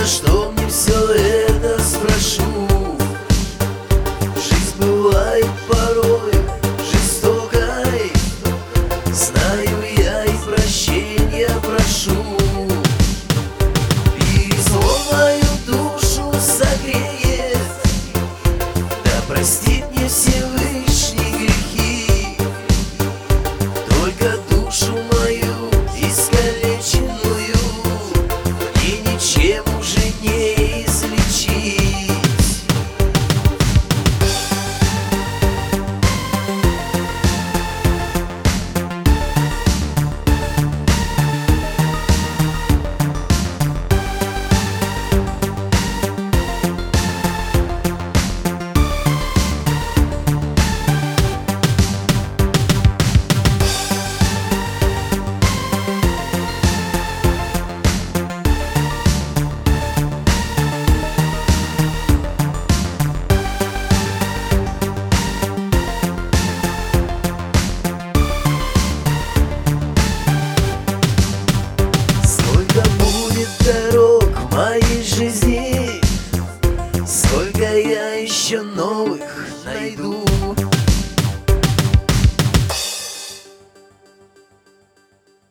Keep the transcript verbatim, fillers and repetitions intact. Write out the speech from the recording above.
За что мне все это, спрошу? Жизнь бывает порой жестокой, знаю я и прощения прошу. И зло мою душу согреет, да простит мне Всевышний грехи. Только душу мою искалеченную мне ничем уже не излечить. Дорог в моей жизни, сколько я еще новых найду.